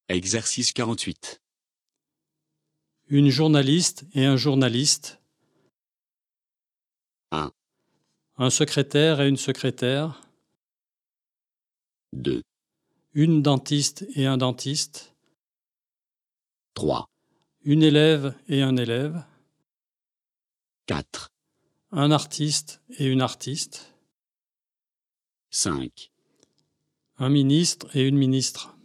Exercice 48. Une journaliste et un journaliste. 1, Un secrétaire et une secrétaire. 2, Une dentiste et un dentiste. 3, Une élève et un élève. 4, Un artiste et une artiste. 5, Un ministre et une ministre.